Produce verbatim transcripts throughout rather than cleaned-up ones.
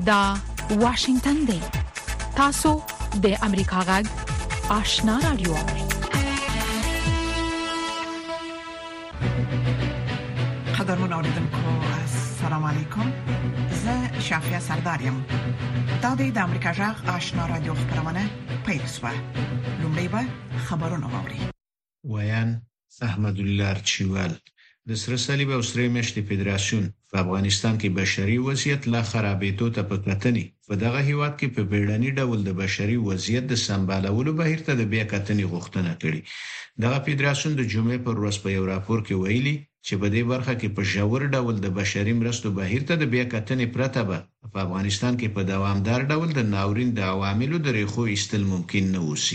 دا واشنگتن دی. تاسو د امریکا غږ آشنا رادیو. قدرمن اوریدونکو السلام علیکم. زه شافیا سردارم. دا د امریکا غږ آشنا رادیو خبرونه پیل شوه. لومړی به خبرونه واوري. ویان احمد الله ارچیوال د سره صلیب او سره مشت فدراسیون په افغانستان کې بشري وضعیت لا خرابېدو ته په کتنې په دغه هیواد کې په بیړني ډول د بشري وضعیت د سمبالولو بهیر ته د بیا کتنې غوښتنه کړې. دغه فدراسیون د جمعې پر ورځ په یو راپور کې ویلي چې په دې برخه کې په ژور ډول د بشري مرستو بهیر ته د بیا کتنې پرته به په افغانستان کې په دوامدار ډول د ناورین د عواملو د ریښو ایستل ممکن نه وسی.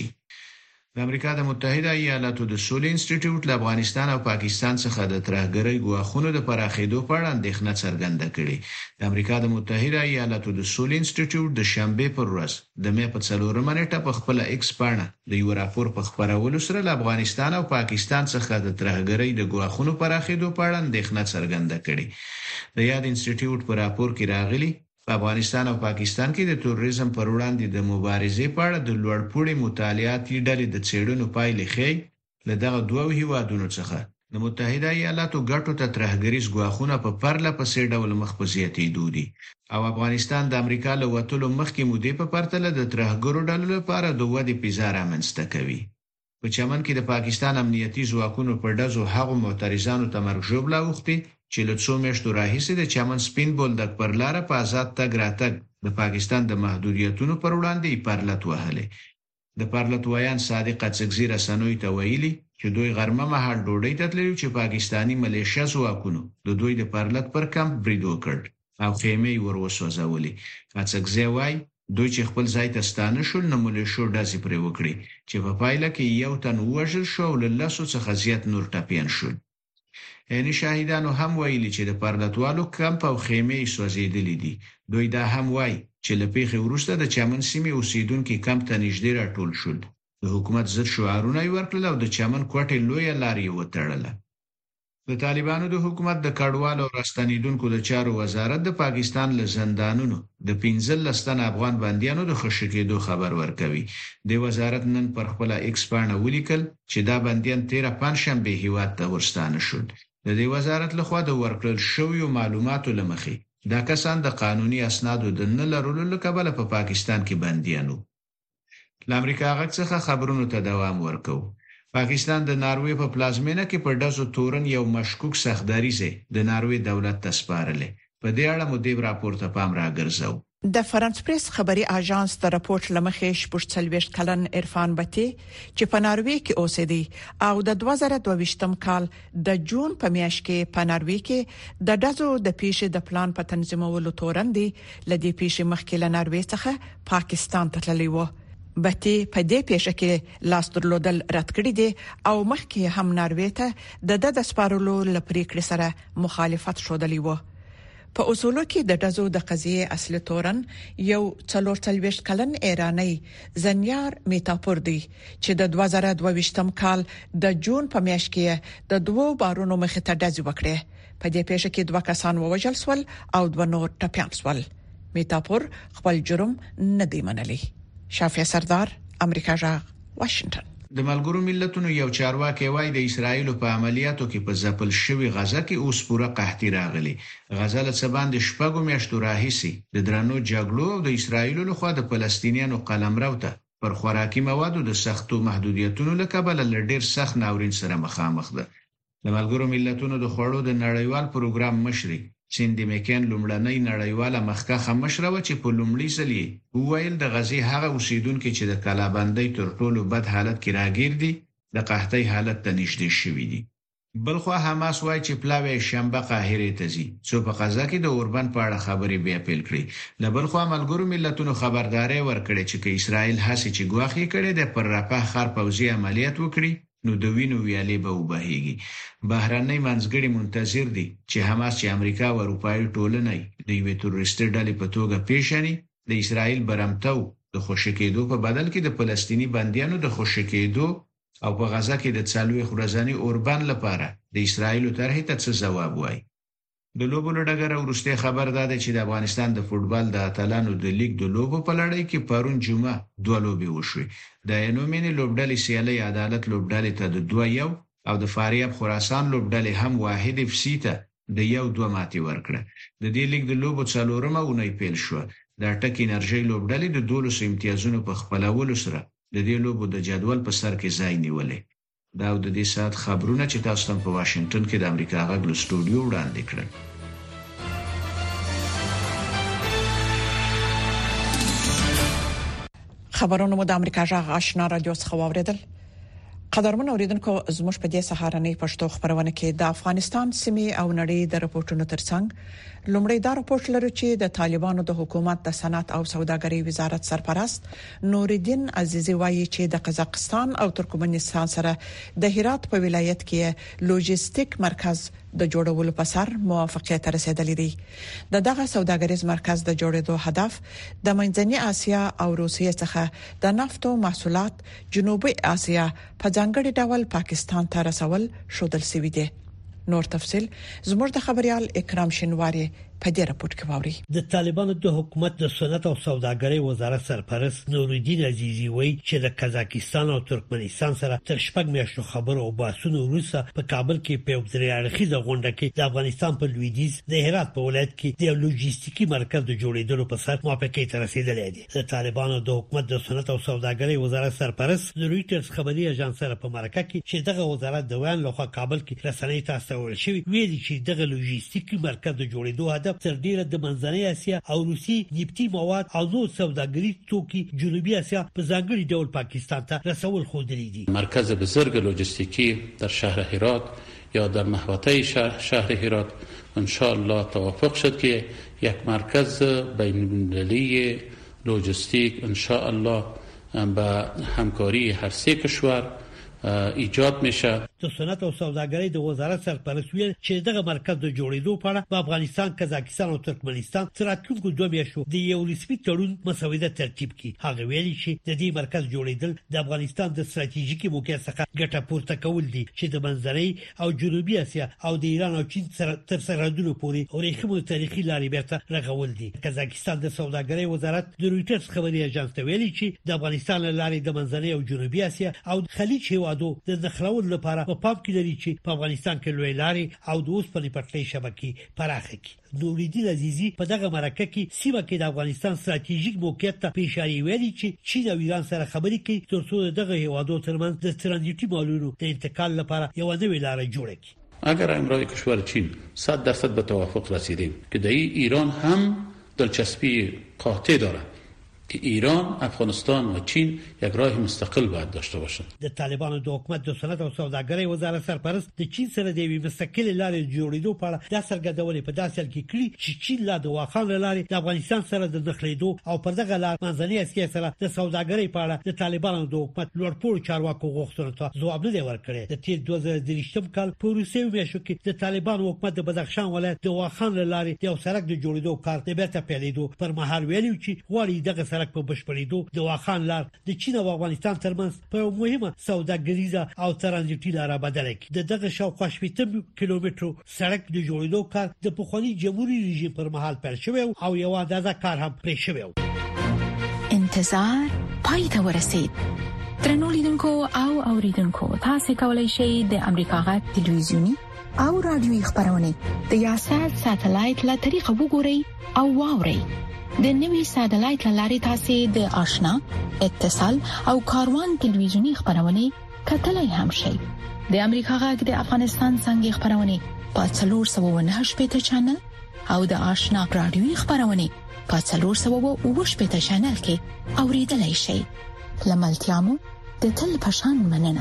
د امریکا د متحده ایالاتو د سولې انسټیټیوټ له افغانستان او پاکستان څخه د ترهګرۍ ګواښونو د پراخېدو په اړه اندېښنه څرګنده کړې. د امریکا د متحده ایالاتو د سولې انسټیټیوټ د شنبه پر ورځ د مې په څلورمه نیټه په خپل ایکس پاڼه د یو راپور په خبرولو سره له افغانستان او پاکستان څخه د ترهګرۍ د ګواښونو پراخېدو په اړه اندېښنه څرګنده کړې. د یاد انسټیټیوټ په راپور کې راغلي په افغانستان او پاکستان کې د تروریزم پر وړاندې د مبارزې په اړه د لوړپوړي مطالعاتي ډلې د څېړنو پایلې ښيي له دغه دوه هیوادونو څخه د متحده ایالاتو ګټو ته ترهګریز ګواښونه په پرله پسې ډول مخ په زیاتېدو دي او افغانستان د امریکا له وتلو مخکې مودې په پرتله د ترهګرو ډلو لپاره د ودې پیزار رامنځته کوي. په چمن کې د پاکستان امنیتي ځواکونو په ډزو هغو معترضانو ته مرګ ژوبله اوښتې چې له څو میاشتو راهیسې د چمن سپین بولدک پر لاره په آزاد تګ راتګ د پاکستان د محدودیتونو پر وړاندې پرلت وهلې. د پرلت ویان صادق اڅکزي رسنوي ته ویلي چې دوی غرمه مهال ډوډۍ ته تللي چې پاکستانی ملیشیا ځواکونو د دوی د پرلت پر کمپ برید وکړ او خیمې ور وسوځولې. اڅکزي وایي دوی چې خپل ځای ته ستانه شول نو ملیشو ډزې پرې وکړي چې په پایله کې یو تن ووژل شو او له لسو څخه زیات نور ټپیان شول. یعنی شاهدانو هم ویلي چې د پرلتوالو کمپ او خیمې سوځېدلې دي. دوی دا هم وایي چې له پیښې وروسته د چمن سیمې اوسیدونکو کمپ ته نږدې راټول شول. د حکومت ضد شعارونه یې ورکړل او د چمن کوټې لویه لار یې وتړله. د طالبانو د حکومت د کډوالو او راستنیدونکو د چارو وزارت د پاکستان له زندانونو د پنځلس تن افغان بندیانو د خوشی کېدو خبر ورکوي. د وزارت نن پر خپل ایکس پاڼه ولیکل چې دا بندیان تیره پنځشنبه هیواد ته ورستانه شول. د دې وزارت لخوا د ورکړل شویو معلوماتو لمخې دا کسان د قانوني اسنادو د نه لرلو له کبله په پاکستان کې بندیانو. له امریکا غږ څخه خبرونو ته دوام ورکوو. پاکستان د ناروې په پلازمینه کې په ډزو تورن یو مشکوک سختدریزه د ناروې دولت ته سپارلې. په دې اړه مو د راپور ته پام راګرځاو. د فرانس پریس خبري اژانس د راپورټ لمخې شپږ څلوېښت کلن عرفان بټي چې په ناروې کې اوسېدي او د دوه زره دوه ویشتم کال د جون په میاشت کې په ناروې کې د ډزو د پیښې د پلان په تنظیمولو تورندي لدې پیښې مخکې له ناروې څخه پاکستان ته تللی و. بټي په دې پیښه کې لاس درلودل رد کړی دی او مخکې هم ناروې ته د د سپارلو لپاره سره مخالفت شودلی و. په اصولو کې د دزو د قضیه اصلي تورن یو څلور څلوېښت کلن ایرانی زنیار میتاپور دی چې د دوه زره دوه ویشتم کال د جون په میاشت کې د دوو بارونو مخې ته دز وکړي. په دې پیښه کې دوه کسان ووژل شول او دوه نور ټپيان شول. میتاپور خپل جرم نه دی منلی. شافیا سردار، امریکا جغ، واشنگتن. د ملګرو ملتونو یو چارواکي وایي د اسرایل په عملیاتو کې په ځپل شوی غزه کې اوس پوره قحطي راغلي. غزه له څه باندې شپږو میاشتو راهیسي د درنو جګړو او د اسرایل له خوا د فلسطینیانو قلمرو ته پر خوراکي موادو د سختو محدودیتونو له کبله لډیر سخت ناورین سره مخامخ ده. د ملګرو ملتونو د خوړو د نړیوال پروګرام مشري سیندي میکن لومړنۍ نړیواله مخکخه مشره و چې په لومړي ځل یې وویل د غزې هغه اوسیدونکو چې د کلابندۍ تر ټولو بد حالت کې راګیر دي د قحطۍ حالت ته نږدې شوي دي. بلخوا حماس وایي چې پلاوی شنبه قاهره ته ځي څو په غزه کې د اوربن په اړه خبرې بیا پیل کړې. له بلخوا ملګرو ملتونو خبرداري ورکړې چې که اسرائیل هڅه چې ګواښي کړي د پر رفح خار پوځي عملیات وکړي نو د وینو ویالې به وبهیږي. بهرنۍ منځګړي منتظر دي چې حماس چې امریکا او اروپایي ټولنه د یوې تروریستي ډلې په توګه پیژني د اسرائیل برمتو د خوشی کېدو په بدل کې د فلسطینی بندیانو د خوشی کېدو او په غزه کې د څلوي خورزاني اوربان لپاره د اسرائیل طرحې ته څه جواب وایي. د لوبو لړګر ورسته خبر داده چې د افغانستان د فوتبال د اتلانو د لیګ د لوبو په لړۍ کې پرون جمعه دوه لوبې وشوې. د انومینی لوبډلې سیالي عدالت لوبډلې ته د دوه یو او د فاریاب خراسان لوبډلې هم واحد اف سی ته د یو دوه ماتې ورکړه. د دې لیګ د لوبو څلورمه اونۍ پیل شو. د ټک انرژي لوبډلې د دولس امتیازونو په خپلولو سره د دې لوبو د جدول په سر کې ځای نیولې. دا د دې سات خبرونه چې تاسو ته په واشنگټن کې د امریکا غږ له سټوډیو وړاندې کړل. خبرونه مو د امریکا غږ آشنا رادیو څخه واوریدل. قدرمن اوریدونکو زموږ په دې سهارنۍ پښتو خبرونه کې د افغانستان سیمې او نړۍ د راپورټونو ترڅنګ لومړی دا راپورټ لري چې د طالبانو د حکومت د صنعت او سوداګرۍ وزارت سرپرست نورالدین عزیزی وایي چې د قزاقستان او ترکمنستان سره د هرات په ولایت کې لوجستیک مرکز د جوړولو په سر موافقت رسیدلی دی. د دغه سوداګریز مرکز د جوړېدو هدف د منځنۍ اسیا او روسیې څخه د نفتو محصولات جنوبي اسیا په ځانګړي ډول پاکستان ته رسول شودل سوي دي. نور تفصيل زموږ د خبريال اکرام شینواری په دې راپورټ کې ووري. د طالبانو د حکومت د صنعت او سوداګرۍ وزارت سرپرست نورالدین عزیزی وایي چې د قزاقستان او ترکمنستان سره تر شپږ میاشتو خبرو او بحثونو وروسته په کابل کې په یو درې اړخیزه غونډه کې د افغانستان په لویدیځ د هرات په ولایت کې د لوجستیکي مرکز د جوړېدلو په سر موافقه ته رسیدلې ده. د طالبانو د حکومت د صنعت او سوداګرۍ وزارت سرپرست د رويټرز خبري اژانس سره په مرکه کې چې دغه وزارت د ویان لخوا کابل کې رسنۍ ته استول شوی ویلي چې دغه لوجستیکي مرکز د جوړېدو هدف تر ډیره د منځنۍ اسیا او روسي نفتی مواد او نور سوداګریز توکي جنوبي اسیا په ځانګړي ډول پاکستان ته رسول خودلی دي. مرکز بزرگ لوجستیکی در شهر هرات یا در محوطه شهر, شهر هرات ان شاء الله توافق شد که یک مرکز بین‌المللی لوجستیک ان شاء الله با همکاری هر سه کشور ایجاد میشه. د صنعت او سوداګرۍ د وزارت سرپرست ویل چې دغه مرکز د جوړېدو په اړه په افغانستان، قزاقستان او ترکمنستان سره کوم دوه میاشتو د یو رسمي تړون مسوده ترتیب کړي. هغه ویلي چې د دې مرکز جوړېدل د افغانستان د ستراتیژیکي موقعیت څخه ګټه پورته کول دي چې د منځنۍ او جنوبي اسیا او د ایران او چین سره تر سرحدونو پورې اورېخمو تاریخي لارې بیرته رغول دي. قزاقستان د سوداګرۍ وزارت د رويټرز خبري اژانس ته ویلي چې د افغانستان لارې د منځنۍ او جنوبي اسیا او خلیج هیوادو د نښلولو لپاره په پام کې لري چې په افغانستان کې لوی لارې او د اوسپنې پټلۍ شبکې پراخه کړي. نورالدین عزیزی په دغه مرکه کې سیمه کې د افغانستان ستراتیژیک موقعیت ته اشاره ویلي چې چین او ایران سره خبرې کوي ترڅو دغه هیوادو ترمنځ د ترانزیتي مالونو د انتقال لپاره یو نوې لار جوړه کړي. اگر امروز کشور چین صد درصد به توافق رسیدیم که در ایران هم دلچسپی قاطع دارد که ایران، افغانستان و چین یک راه مستقل باید داشته باشند. د طالبانو د حکومت د صنعت او سوداګرۍ وزارت سرپرست د چین سره د یوې مستقلې لارې جوړېدو په اړه د څرګندونې په داسې حال کې کړي چې چین لا د واخان لارې د افغانستان سره د نښلېدو او پر دغه لار منځنۍ اسیا سره د سوداګرۍ په اړه د طالبانو د حکومت لوړپوړو چارواکو غوښتنو ته ځواب نه دی ورکړی. د تیر دوه زره درویشتم کال په وروستیو میاشتو کې د طالبانو حکومت د بدخشان ولایت د واخان لارې د یو سړک د جوړېدو کار د بیرته پیلېدو پر مهال ویلي چې غواړي دغه سړک په بشپړېدو د واخان لار د چین او افغانستان ترمنځ په مهمه سوداګریزه او ترانزیتي لار بدله کړي. د دغه شاوخوا شپږ کیلومترو سړک د جوړېدو کار د پخوانی جمهوریت رژیم پر مهال پیل شوی او یو اندازه کار هم پرې شوی. انتظار پای ته ورسید. ترنو لیدونکو او اوریدونکو تاسو کولی شئ د امریکا غږ ټلویزیونی او رادیوي خبرونه د یاشر ساتلایت له طریقو وګورئ او واورئ. د نوي ساتلایت لارې تاسو د آشنا، اتصال او کاروان ټلویزیونی خبرونه کتلای هم شئ. د امریکا غږ د افغانستان څنګه خبرونه په څلور سوه و نهه شپږ چینل او د آشنا رادیوي خبرونه په څلور سوه و اووه شپږ چینل کې اوریدلای شئ. لملتيامو د تل پشان مننه.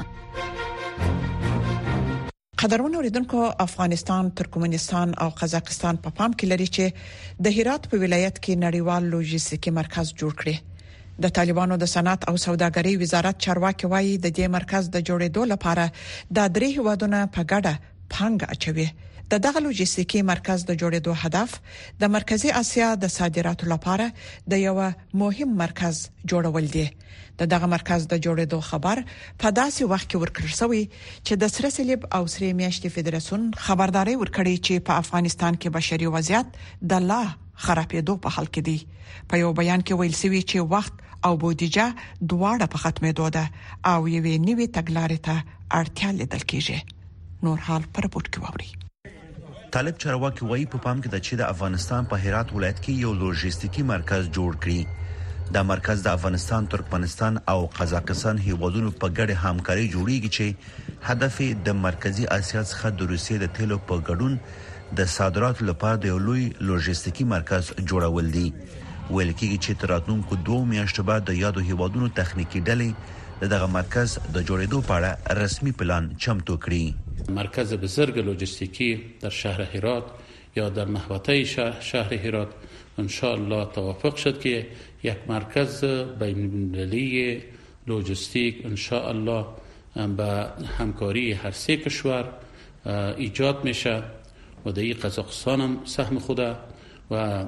قدرمن اوریدونکو، افغانستان، ترکمنستان او قزاقستان په پام کې لري چې د هرات په ولایت کې نړیوال لوجستیکي مرکز جوړ کړي. د طالبانو د صنعت او سوداګرۍ وزارت چارواکي وایي د دې مرکز د جوړېدو لپاره د درې هیوادونو په ګډه پانګه اچوي. د دغه لوجستیکي مرکز د جوړېدو هدف د مرکزی اسیا د صادراتو لپاره د یو مهم مرکز جوړول دي. د دغه مرکز د جوړېدو خبر په داسې وخت کې ورکړل شوی چې د سره صلیب او سره میاشتې فدراسیون خبرداري ورکړي چې په افغانستان کې بشري وضعیت د لا خرابېدو په حال کې دي. په یو بیان کې ویل شوی چې وخت او بودیجه دواړه په ختمېدو ده او یوې نوې تګلارې ته اړتیا لیدل کېږي. نور حال پر رپورت کې ووري. طالب چارواکي وایي په پام کې د چې د افغانستان په هرات ولایت کې یو لوجستیکي مرکز جوړ کړي. دا مرکز د افغانستان، ترکمنستان او قزاقستان هیوادونو په ګډه همکاري جوړیږي چې هدف د مرکزی اسیا څخه د روسیې د تیلو په ګډون د صادراتو لپاره د یو لوی لوجستیکي مرکز جوړول دي. ویل کېږي چې تر راتلونکو دوه میاشتو بعد د یادو هیوادونو تخنیکی ډلې دغه مرکز د جوړېدو په اړه رسمي پلان چمتو کړي. مرکز بزرگ لوجستیکی در شهر هرات یا در محوطه شهر هرات ان شاء الله توافق شد که یک مرکز بین‌المللی لوجستیک ان شاء الله با همکاری هر سه کشور ایجاد میشه و در قزاقستان هم سهم خود و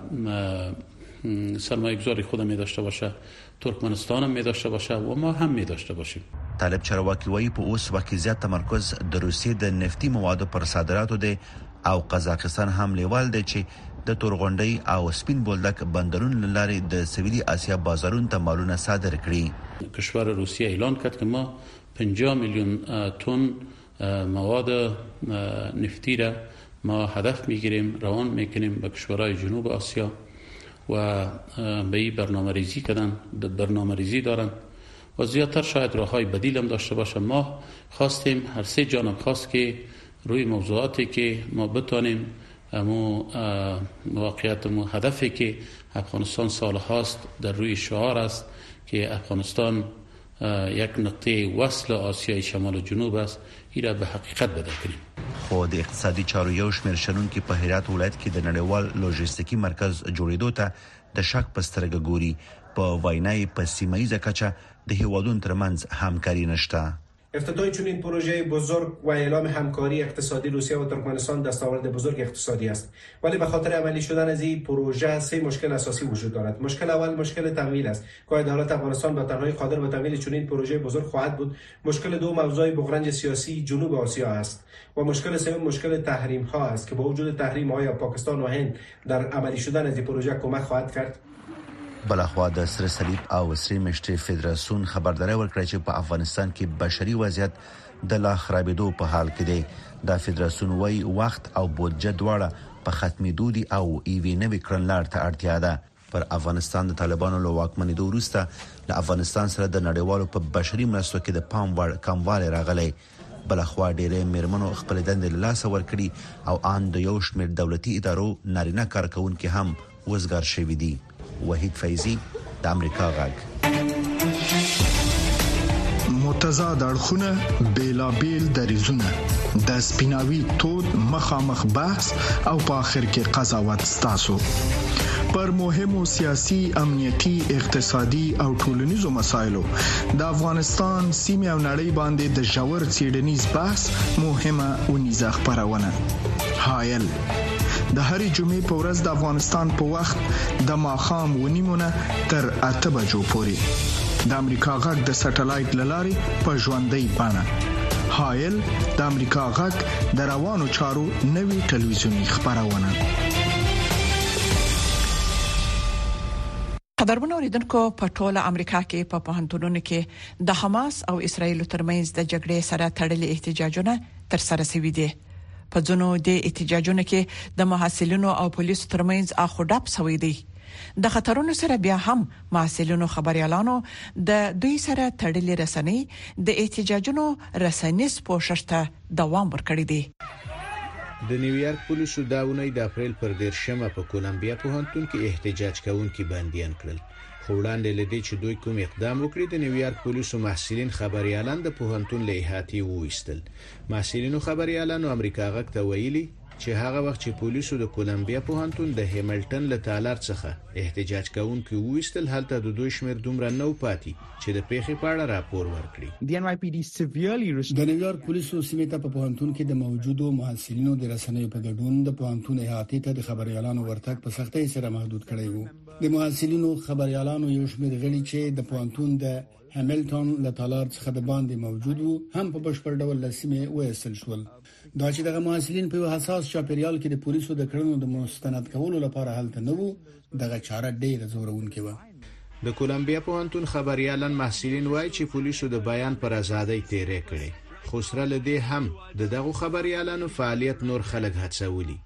سرمایه گذاری خود می داشته باشه، ترکمنستان هم می داشته باشه و ما هم می داشته باشیم. طالب چارواکي وایي په اوس وخت کې زیات تمرکز د روسیې د نفتي موادو پر صادراتو دی او قزاقستان هم لیوال دی چې د تورغونډۍ او سپین بولدک بندرونو لارې د سویلي اسیا بازارونو ته مالونه صادر کړي. کشور روسیه اعلان کرد که ما پنجاه میلیون تن مواد نفتی را ما هدف میگیریم روان میکنیم به کشورهای جنوب آسیا و به این برنامه ریزی کردن، برنامه ریزی دارن و زیادتر شاید راههای بدیل هم داشته باشه. ما خواستیم هر سه جانب خواست که روی موضوعاتی که ما بتانیم امو واقعیت امو هدفی که افغانستان سال هاست در روی شعار است که افغانستان یک نقطه وصل آسیای شمال و جنوب است، این را به حقیقت بدل کنیم. خو د اقتصادي چارو یو شمېر شنونکي په هرات ولایت کې د نړیوال لوجستیکي مرکز جوړېدو ته د شک په سترګه ګوري. په وینای په سیمایي ځکه د هیوادونو ترمنځ همکاري نشته. افتتاح چنین پروژه بزرگ و اعلام همکاری اقتصادی روسیه و ترکمنستان دستاورد بزرگ اقتصادی است، ولی به خاطر عملی شدن از این پروژه سه مشکل اساسی وجود دارد. مشکل اول مشکل تمویل است که دولت افغانستان به تنهایی قادر به تمویل چنین پروژه بزرگ خواهد بود. مشکل دوم موضوع بحران سیاسی جنوب آسیا است و مشکل سوم مشکل تحریم ها است که با وجود تحریم های پاکستان و هند در عملی شدن از این پروژه کمک خواهد کرد. بلخوا د سره صلیب او سره میاشتې فدراسیون خبرداري ورکړه چې په افغانستان کې بشري وضعیت د لا خرابېدو په حال کې دی. د فدراسیون وای وخت او بودجه دواړه په ختمېدو دي او ایوي نوې کړنلار ته اړتیا ده. پر افغانستان د طالبانو له واکمنېدو وروسته د افغانستان سره د نړیوالو په بشري مرستو کې د پام وړ کموالی راغلی. بلخوا ډېرې میرمنو خپل دندې له لاسه ورکړي او ان د یو شمېر دولتي ادارو نارینه کارکونکي هم وزګار شوي دي. وحید فیضی د امریکا غږ. متضاد اړخونه بیلابیل دریزونه د سپیناوي تود مخامخ بحث او په اخر کې قضاوت ستاسو پر مهمو سیاسي، امنیتي، اقتصادي او ټولنیزو مسایلو د افغانستان سیمه او نړۍ باندې د ژور څېړنیز بحث مهمه ونیزه خبرونه. حایل د هرې جمعې په ورځ د افغانستان په وخت د ماښام ونیمونه تر اته بجو پورې د امریکا غږ د سټلایټ لارې په ژوندۍ بڼه. حایل د امریکا غږ د روانو چارو نوي ټلویزیونی خبرونه. قدرمن اوریدونکو، په ټوله امریکا کې په پوهنتونونو کې د حماس او اسرایل ترمنځ د جګړې سره تړلي احتجاجونه تر سره شوي دي. په ځینو د احتجاجونو کې د محصلینو او پولیسو ترمنځ اخوډاپ شوی دی. د خطرونو سره بیا هم محصلینو خبريالانو د دوی سره تړلي رسنۍ د احتجاجونو رسنیز پوښښ ته دوام ورکړی دی. د نیویارک پولیسو دا ونې د اپریل پر دیرشمه په کولمبیا پوهنتون کې احتجاج کوونکي بندیان کړل. خو وړاندې لدې چې دوی کوم اقدام وکړي، د نیویارک پولیسو محصلین خبريالان د پوهنتون له احاطې وویستل. محصلینو خبريالانو امریکا غږ ته ویلي چې هغه وخت چې پولیسو د کولمبیا پوهنتون د هیملټن له تالار څخه احتجاج کوونکو وستل هلته د دوی شمیر دومره نو پاتې چې د پیښې په اړه راپور ورکړي. د ان واي پي ډي severely د نیویارک پولیسو سیمې ته په پوهنتون کې د موجودو محصلینو د رسنیو په ګډون د پوهنتون احاطې ته د خبريالانو ورتګ په سختۍ سره محدود کړی وو. د محصلینو خبريالانو یو شمېر غړي چې د پوهنتون د هیملټن له تالار څخه د باندې موجود وو هم په بشپړ ډول لسمه وېستل شول. دا چې دغه محصلین په حساس چاپیریال کې د پولیسو د کړنو د مستند کولو لپاره هلته نه وو، دغه چاره ډېره زورونکې و. د کولمبیا پوهنتون خبريالان محصلین وایي چې پولیسو د بیان پر ازادۍ تیرې کړې، خو سره لدی هم د دغه خبريالانو فعالیت نور خلک هڅولي.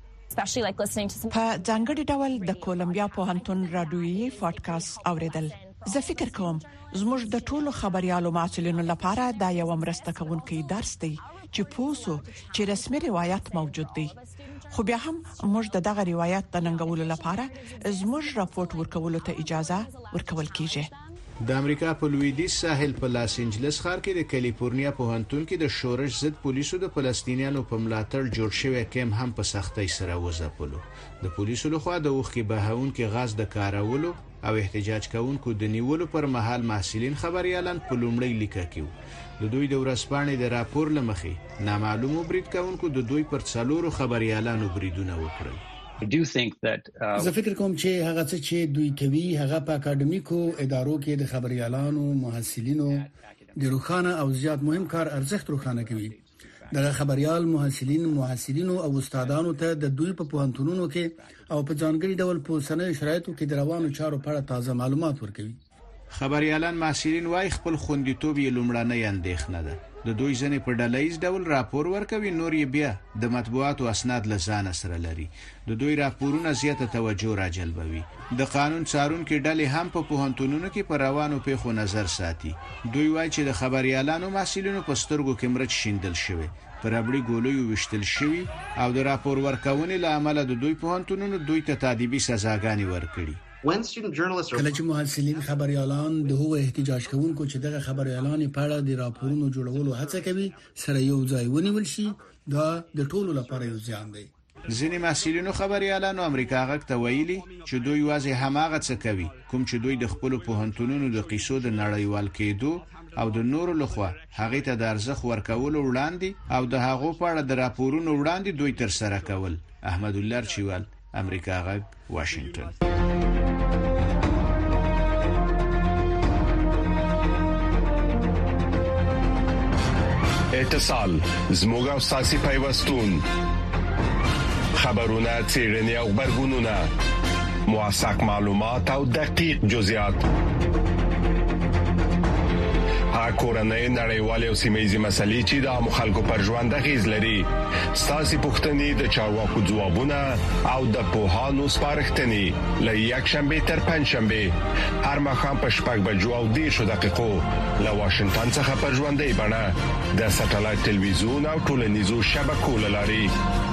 په ځانګړي ډول د کولمبیا پوهنتون رادیويي پادکاسټ اوریدل. زه فکر کوم زموږ د ټولو خبريالو مسؤلینو لپاره دا یو مرسته کوونکی درس دی چې پوسو چې رسمي روایت موجود دی، خو بیا هم موږ د دغه روایت د ننګولو لپاره زموږ راپورټ ورکولو ته اجازه ورکول کیږي. د امریکا په لویدیځ ساحل په لاس انجلس ښار کې د کالیفورنیا پوهنتون کې د شورش ضد پولیسو د فلسطینیانو په ملاتړ جوړ شوی کیم هم په سختۍ سره وځپلو. د پولیسو لخوا د اوښکې بهاونکو غاز د کارولو او احتجاج کوونکو د نیولو پر مهال محصلین خبريالان په لومړی لیکه کې د دوی د ورسپانې د راپور لمخې نامعلومو برید کوونکو د دوی پر څلورو خبريالانو بریدونه وکړل. زه فکر کوم چې هغه څه چې دوی کوي هغه په اکاډمیکو ادارو کې د خبريالانو محصلینو د روخانه او زیات مهم کار ارزښت روخانه کوي. دغه خبريال محصلین محصلینو او استادانو ته د دوی په پوهنتونونو کې او په ځانګړي ډول په اوسنیو شرایطو کې د روانو چارو په اړه تازه معلومات ورکوي. خبريالان محصلین وايي خپل خوندیتوب یې لومړنۍ اندېښنه ده. د دوی ځنې په ډلهیز ډول راپور ورکوي، نور یې بیا د مطبوعاتو اسناد له ځان سره لري. د دوی راپورونه زیاته توجه راجلبوي. د قانون څارونکو ډلې هم په پوهنتونونو کې پر روانو پیښو نظر ساتي. دوی وايي چې د خبريالانو محصلینو په سترګو کې مرچ شیندل شوی، پر ابړي ګولوي وشتل شوی او د راپور ورکونې له امله د دوی پوهنتونونو دوی ته تادیبي سزاګانې ورکړي. کله چې محصلین خبريالان د هغو احتجاج کوونکو چې دغه خبريالان په اړه د راپورونو جوړولو هڅه کوي سره یو ځای ونیول شي، دا د ټولو لپاره یو ځان دی. ځینې محصلینو خبريالانو امریکا غږ ته ویلي چې دوی واځي هماغه څه کوي کوم چې دوی د خپل پوهنتونونو د قیسو د نړیوال کېدو او د نورو لخوا هغه ته د ارزښت ورکولو وړاندې او د هغو په اړه د راپورونو وړاندې دوی تر سره کول. احمد الله چوال، امریکا غږ، واشنگټن. اتصال زموږ او ساسي پیوستون خبرونه چیرنی او خبرګونونه موثق معلومات او دقیق جزئیات کورنۍ نړیوالې او سیمه‌یزې مسلې چې د مخالکو پر ژوند غیز لري. ساسي پوښتنې د چارواکو ځوابونه او د پوهانو سپارښتنې له یک شنبه تر پنځ شنبه هر مخام په شپږ بجو او دېرشو دقیقو له واشنگټن څخه پر ژوندۍ بڼه د ساتلایت ټلویزیون او ټولنیزو شبکو لاري.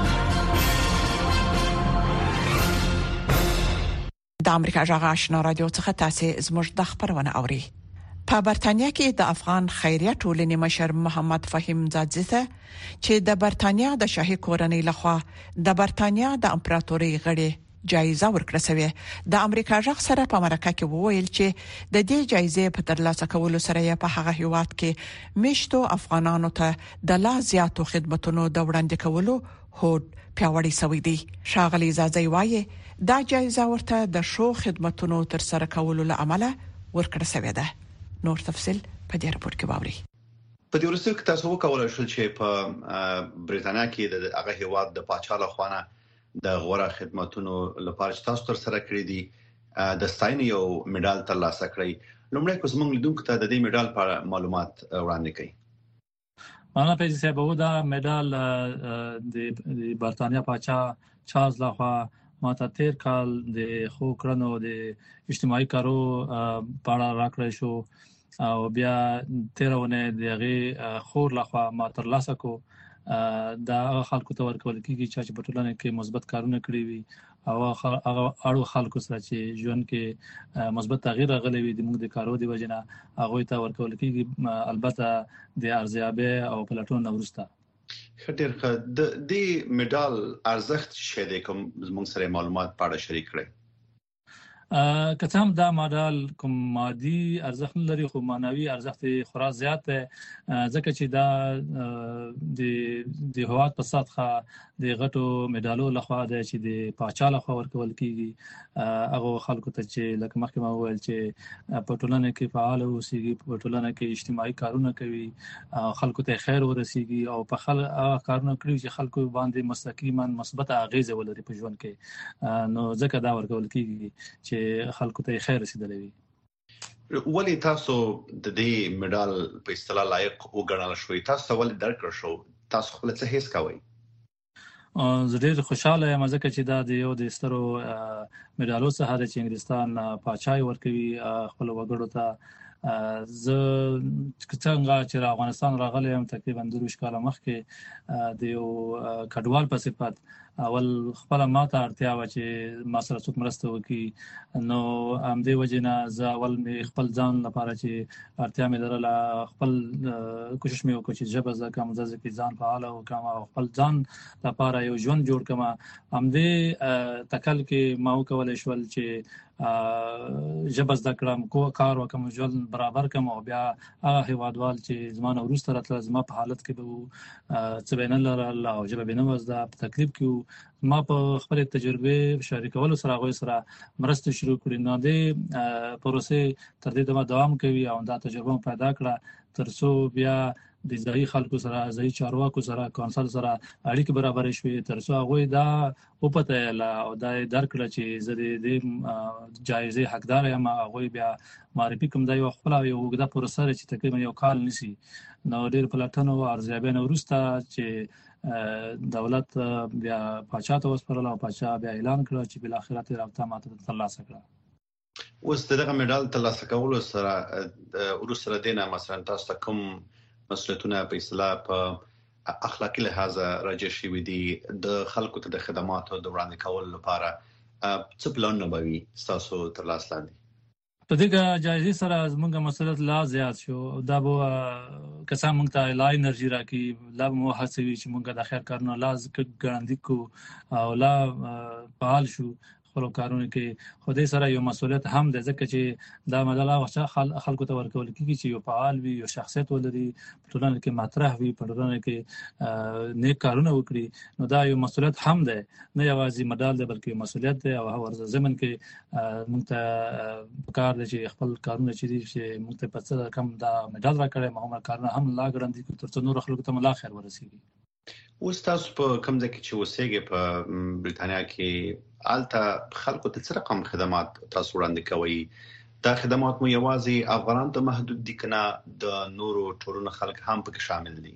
د امریکا جغ آشنا رادیو څخه تاسو زموږ د خبرونه اوري. په برتانیا کې د افغان خیریه ټولنې مشر محمد فهیم زادزی چې د برتانیا د شاهي کورنۍ لخوا د برتانیا د امپراتورۍ غړي جایزه ورکړه شوې، د امریکا ژغ سره په مرکه کې وویل چې د دې جایزې په ترلاسه کولو سره په هغه هیواد کې مشتو افغانانو ته د لا زیاتو خدماتو د وړاندې کولو هوډ پیاوړی شوی دی. شاغلی زادزی وایي دا جایزه ورته د شو خدماتو تر سره کولو لامل ورکړه شوې ده. نور تفصيل په دې راپور کې باوري. په دې ورسره کې تاسو وکولای شئ چې په بریتانیا کې د هغه هیواد د پاچا لخوا د غوړه خدماتونو لپاره تاسو تر سره کړی دي د ستاین یو میډال ترلاسه کړی. لومړی کوم موږ لیدونکو ته د دې میډال په معلومات وړاندې کړي. مانا پیسې سبب دا میډال د برتانیا پاچا چارلز لخوا ماته تیر کال د خو کړنو د اجتماعي کارو په اړه راکړی شو او بیا تیرونه دغه خور لخوا ما تر لاسه کو دا خلکو ته ورکول کیږي چې په ټولنه کې مثبت کارونه کړی وي او هغه اړو خلکو سره چې ژوند کې مثبت تغییر راغلی وي د موږ د کارو دی وجنه هغه ته ورکول کیږي، البته د ارزیابي او پلاتون نورسته. ډېر ښه. د دې میډال ارزښت څه دی کوم زموږ سره معلومات پاړه شریک کړئ؟ ا که څه هم دا ماډال کوم مادي ارزښت لري خو معنوي ارزښت خورا زیات دی ځکه چې دا د د هواد په سطحه د غټو میډالو لخوا د چې د پاچا لخوا ورکول کیږي هغه خلکو ته چې لکه مخکې ما وویل چې په ټولنه کې فعال اوسېږي په ټولنه کې اجتماعي کارونه کوي خلکو ته خیر ورسیږي او په خل هغه کارونه کوي چې خلکو باندې مستقیما مثبت اغیزه ولري په ژوند کې نو ځکه دا ورکول کیږي چې خلکو ته خیر رسیدلی وي. ولی تاسو د دې میډال په اصطلاح لایق وګڼل شوي؟ تاسو ولې درکړ شو؟ تاسو خپل څه هیڅ کوئ؟ زه ډېر خوشاله یم ځکه چې دا د یو د سترو میډالو څخه د چې انګلستان پاچای ورکوي خپل وګړو ته. زه څنګه چې افغانستان راغلی یم تقریبا درویشت کاله مخکې د یو کډوال په صفت اول خپل ماته اړتیا و چې ما سره څوک مرسته وکړي نو همدې وجې نه زه اول مې خپل ځان لپاره چې اړتیا مې لرله خپل کوشش مې وکړ چې ژبه زده کړم زه کې ځان فعاله وکړم او خپل ځان لپاره یو ژوند جوړ کړم. همدې تکل کې ما وکولی شول چې ژبه زده کړم کو کار وکړم ژوند برابر کړم او بیا هغه هیوادوال چې زما نه وروسته راتلل زما په حالت کې به څه به نه لرل او ژبه به نه وه زده په تکلیف کې ما په خپل تجربه شریکولو سره هغوی سره مرسته شروع کړې نو دې پروسې تر دې دمه دوام کوي او دا تجربه پیدا کړه تر څو بیا د ځایي خلکو سره ځایي چارواکو سره کونسل سره اړیکې برابرې شوې تر څو هغوی دا وپتیله او دا یې درک کړه چې زه د دې جایزې حقدار یم. هغوی بیا معرفي کوم دا یوه خپله یو اوږده پروسه ده چې تقریبا یو کال نیسي نو ډېر پلټنو او ارزیابیانو وروسته چې دولت بیا پاچا ته وسپارل او پاچا بیا اعلان کړ چې بالاخره ترې رابطه ماته ترلاسه کړه. اوس دغه میډال ترلاسه کولو سره وروسته له دې نه مثلا تاسو ته کوم مسؤلیتونه په اصطلاح په اخلاقي لحاظ راجع شوي دي د خلکو ته د خدماتو د وړاندې کولو لپاره څه پلانونه به وي ستاسو تر لاس لاندې؟ په دغه جایزې سره زموږ مسؤلیت لا زیات شو دا به که څه موږ ته لا انرژي راکړي لا به مو هڅوي چې موږ د خیر کارونه لا ګړندي کړو او لا فعال شو خپل کارونه کې. خو دې سره یو مسؤلیت هم ده ځکه چې دا مدله وخت خلکو ته ورکول کېږي چې یو فعال وي یو شخصیت ولري په ټولنه کې مطرح وي په ټولنه کې نیک کارونه وکړي نو دا یو مسؤلیت هم ده نه یوازې مډال ده بلکې مسؤلیت ده او هغه ضمن کې موږ ته پکار ده چې خپل کارونه چې دي چې موږ ته په څه کم دا مډال راکړی مهمه کارونه هم لا ګړندي کړو تر څو نور خلکو ته لا خیر ورسیږي. اوس تاسو په کوم ځای کې چې اوسېږئ په بریتانیا کې هلته خلکو ته څه رقم خدمات تاسو وړاندې کوئ؟ دا خدمات مو یوازې افغانانو ته محدود دي که نه د نورو ټولنو خلک هم پکې شامل دي؟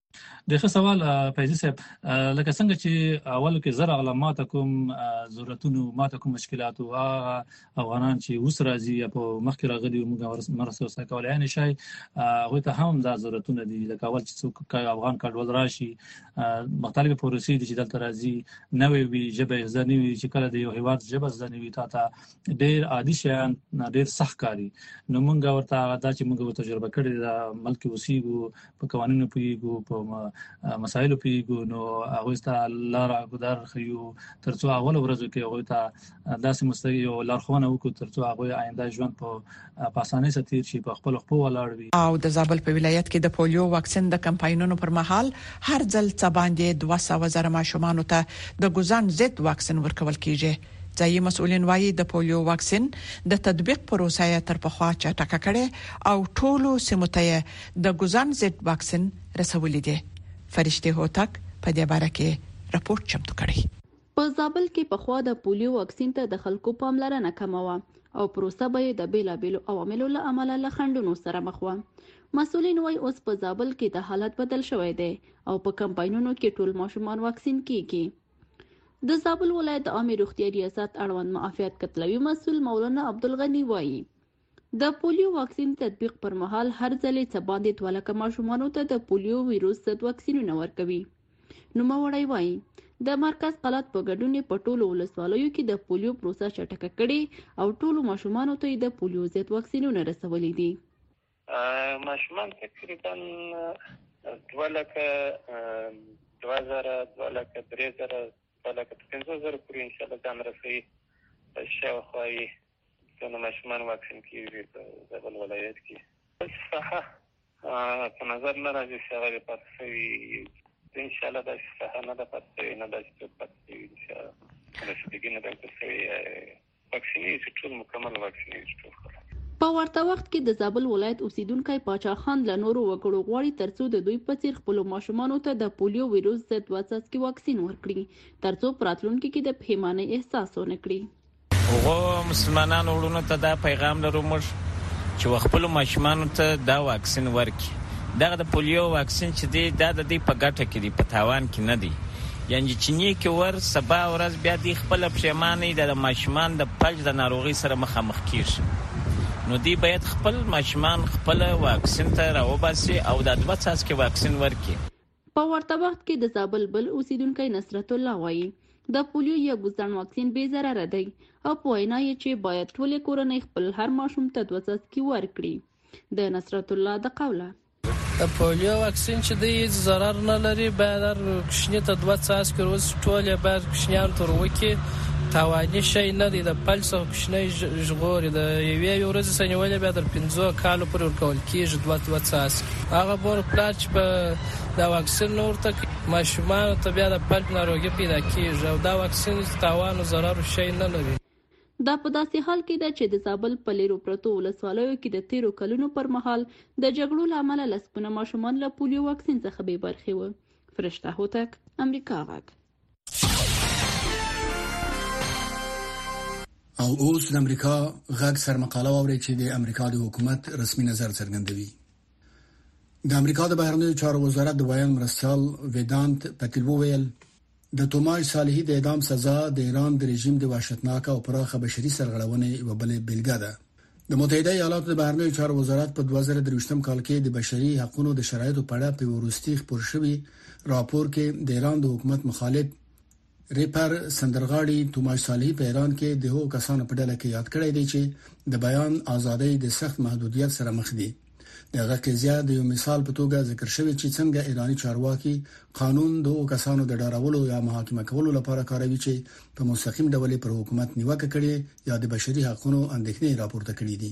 ډېر ښه سوال فیضي صاحب. لکه څنګه چې اول کې زه راغلم ماته کوم ضرورتونو ماته کوم مشکلات و هغه افغانان چې اوس راځي یا په مخکې راغلي موږ مرسته ورسره کولی یعنې شی هغوی ته هم دا ضرورتونه دي لکه اول چې څوک افغان کډوال راشي مختلفې پروسې دي چې دلته راځي نوې وي ژبه یې زده نه وي چې کله د یو هېواد ژبه زده نه وي تا ته ډېر عادي شیان ډېر سخت کاري نو موږ ورته دا چې موږ تجربه کړې ده ملک کې اوسېږو په قوانینو پوهېږو په مسایلو پیګو نو هغه ست لار غدار خيو ترڅو اول ورځو کې هغه ته داسې مستقیم یو لارښوونه وکړو ترڅو هغه آینده ژوند په اسانۍ سره تیر شي په خپل خپل ولاړ وي. او د زابل په ولایت کې د پولیو واکسین د کمپاینونو پر مهال هر ځل څه باندې دوه سوه زره ماشومان ته د ګوزان ضد واکسین ورکول کیږي. ځایي مسؤلین وايي د پولیو واکسین د تطبیق پروسه تر پخوا چټکه کړي او ټولو سیمو ته د ګوزان ضد واکسین رسولې دي. فرشته هوتک په دې باره کې راپور چمتو کړی. په زابل کې پخوا د پولیو واکسین ته د خلکو پاملرنه کمه وه او پروسه به د بیلابیلو عواملو له امله له خنډونو سره مخ وه. مسؤلین وايي اوس په زابل کې د حالت بدل شوی دی او په کمپاینونو کې ټول ماشومان واکسین کیږي. د زابل ولایت د عامه روغتیا ریاست اړوند معافیت کتلوي مسؤل مولانا عبدالغنی وايي د پولیو واکسین تطبیق پر مهال هر ځلې څه باندې دوه لکه ماشومانو ته د پولیو ویروس ضد واکسینونه ورکوي. نوموړی وايي د مرکز قلات په ګډون په ټولو ولسوالیو کې د پولیو پروسه چټکه کړي او ټولو ماشومانو ته د پولیو ضد واکسینونه رسولي دي. ماشومان تقریبا دوه لکه دوه زره دوه لکه درې زره دوه لکه پنځه زره پورې ان شاء الله ځان رسوي. شاوخوا یې څونه ماشومان واکسین کېږي په زابل ولایت کې. صحه په نظر نه راځي چې هغه پاتې شوي ان شاء الله داسې صحه نه ده پاتې شوي نه داسې څوک پاتې شوي ان شاء الله رسیدګي نه ده پاتې شوي واکسینېږي ټول مکمل واکسینېږي ټول خلک. په ورته وخت کې د زابل ولایت اوسیدونکو پاچا خان له نورو وګړو غواړي ترڅو د دوی په څیر خپل ماشومانو ته د پولیو ویروس ضد دوه څاڅکي واکسین ورکړي ترڅو پراتلونکو کې د پښیمانۍ احساس ونه کړي. هغه مسلمانانو وروڼو ته دا پیغام لرو موږ چې خپل ماشومانو ته دا واکسین ورکړي. دغه د پولیو واکسین چې دی دا د دې په ګټه کې دی، په تاوان کې نه دی. یعنی چې نه کې ور سبا ورځ بیا دی خپل پښیمانۍ د ماشومان د فلج د ناروغي سره مخامخ کیږي. نو دی باید خپل ماشومان خپل واکسین ته راوباسي او د دوه څاڅکي واکسین ورکړي. په ورته وخت کې د زابل بل اوسیدونکو نصرت الله وایي د پولیو یا ګوزن واکسین بې ضرر دی او په وینا یې چې باید ټول کورنۍ خپل هر ماشوم ته دوه څاڅکي ورکړي. د نصرت الله د قوله د پولیو واکسین چې دی ضرر نه لري، باید هر کوچني ته دوه څاڅکي روز ټول یې باید کوچنیان تر وکړي. تاواني شی نه دی، د پلس او کوچنی ژغوري د یوې ورځې سنیولې بیا تر پنځو کالو پورې ورکول کېږي دوه دوه څاڅکي. هغه مور پلار چې په دا واکسین نه ورته ماشومانو ته بیا د پلپ ناروغي پیدا کېږي او دا واکسین تاوان او ضرر شی نه لري. دا په داسې حال کې ده چې د زابل په لیرو پرتو ولسوالیو کې د تیرو کلونو پر مهال د جګړو له امله لسګونه ماشومان له پولیو واکسین څخه بې برخې وو. فرشته هوتک، امریکا غږ. او اوس د امریکا غږ سر مقاله واوري چې د امریکا د حکومت رسمي نظر څرګندوي. د امریکا د بهرنیو چارو وزارت د ویان مرستیال ویدانت پټیل وویل د توماس صالحي د اعدام سزا د ایران د رژیم د وحشتناک او پراخه بشري سرغړونې یو بل بیلګه ده. د متحده ایالاتو د بهرنیو چارو وزارت په دوه زره درویشتم کال کې د بشري حقوقو د شرایطو په اړه په ورستي خبر شوی راپور کې د ایران د حکومت مخالف ریپر سندرغاړي توماس صالحي په ایران کې د هغو کسانو په ډله کې یاد کړی دی چې د بیان ازادۍ د سخت محدودیت سره مخ دي. دغه قضیه د یو مثال په توګه ذکر شوی چې څنګه ایرانی چارواکي قانون د هغو کسانو د ډارولو یا محاکمه کولو لپاره کاروي چې په مستقیم ډول پر حکومت نیوکه کړي یا د بشري حقوقو اندېښنې راپورته کړي دي.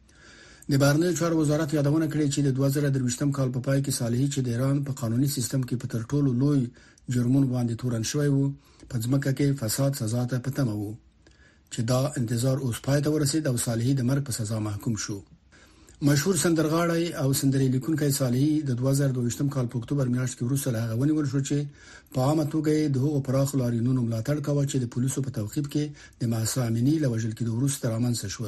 د بهرنیو چارو وزارت یادونه کړې چې د دوه زره درویشتم کال په پای کې صالحي چې د ایران په قانوني سیستم کې په تر ټولو لوی جرمون باندې تورن شوی وو په ځمکه کې فساد سزا ته پتمه وو چې دا انتظار اوس پای ته ورسید او صالحي د مرګ په سزا محکوم شو. مشهور سندرغاړی او سندري لیکونکی صالحي د دوه زره دویشتم کال په اکتوبر میاشت کې وروسته له هغه ونیول شو چې په عامه توګه د هغو پراخ لارینونو ملاتړ کاوه چې د پولیسو په توقيف کې د مهسا امینی له وژل کېدو وروسته رامنځته شول.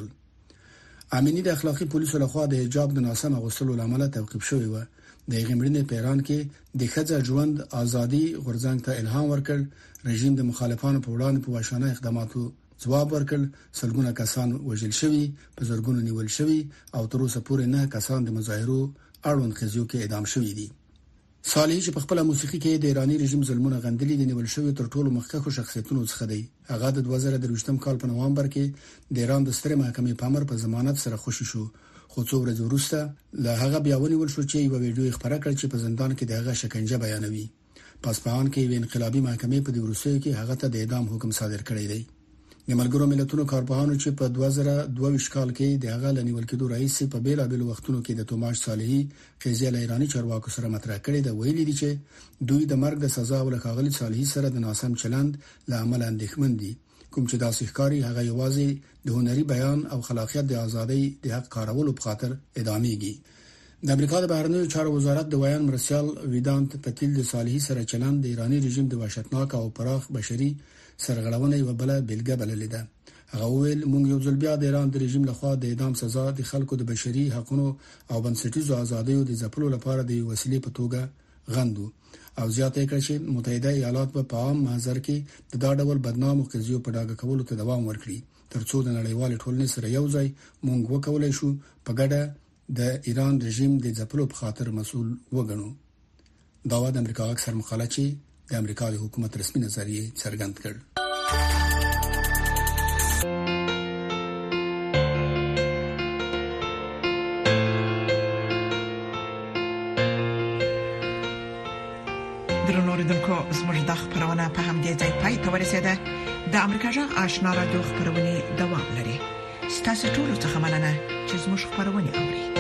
امینی د اخلاقی پولیسو لخوا د حجاب د ناسم اغوستلو لامل توقيف شوی و. د غمړنې پیران کې د ښځه ژوند ازادي غورځنګ ته الهام ورکړ، رژیم د مخالفانو په وړاندې په واشانه اقداماتو ځواب ورکړ، سلګونه کسان وژل شوي، په زرګونو نیول شوي او تر اوسه پورې نه کسان د مظاهرو اړوند قضیو کې اعدام شوي دي. صالحي چې په خپل موسیقي کې د ایرانی رژیم ظلمونه غندلي دي نیول شوی تر ټولو مخکښو شخصیتونو څخه دی. هغه د دوه زره درویشتم کال په نوامبر کې د ایران د سترې محکمې په امر په ضمانت سره خوشی شو، خو څو ورځې وروسته له هغه بیا ونیول شو چې یو ویډیو خبره کړ چې په زندان کې دغه شکنجه بیانوي. پاسپان کې یو انقلابي محکمې په دې وروستیو کې هغه ته د اعدام حکم صادر کړی دی. د ملګرو ملتونو کارپوهانو چې په دوه زره دوه ویشت کال کې د هغه لنیول کېدو رئیس په بیلابل وختونو کې د توماس صالحي قضیه له ایرانی چارواکو سره مطرح کړې ده، ویلي دي چې دوی د مرګ د سزا ولکاغلي صالحي سره د ناسم چلند له امله اندېښمن دي، کوم چې داسې ښکاري هغه یوازې د هنري بیان او خلاقیت د ازادۍ د حق کارولو په خاطر ادامېږي. د امریکا د بهرنیو چارو وزارت د ویان مرستیال ویدانت پټیل د صالحي سره چلند د ایرانی رژیم د وحشتناک او پراخ بشري سرغړونه یو بل بیلګه بللې ده. هغه ویل موږ یو ځل بیا د ایران د رژیم لخوا د اعدام سزا د خلکو د بشري حقوقو او بنسټیزو ازادیو د ځپلو لپاره د وسیلې په توګه غندو او زیاته کړ چې متحده ایالات په عام محضر کې د دا ډول بدنامو قضیو په ډاګه کولو ته دوام ورکړي ترڅو د نړیوال ټولنې سره یو ځای موږ وکولای شو په ګډه د ایران رژیم د ځپلو په خاطر مسؤل وګڼو. دا د امریکا اکثر مقاله چې د امریکا د حکومت رسمي نظریه څرګند کړ. د درنو اوریدونکو زموږ د خبرونه په همدې ځای پای ته ورسیده. د امریکا جغ آشنا رادیو خبرونه دوام لري. ستاسو ټول څه مننه چې زموږ خبرونه اوري.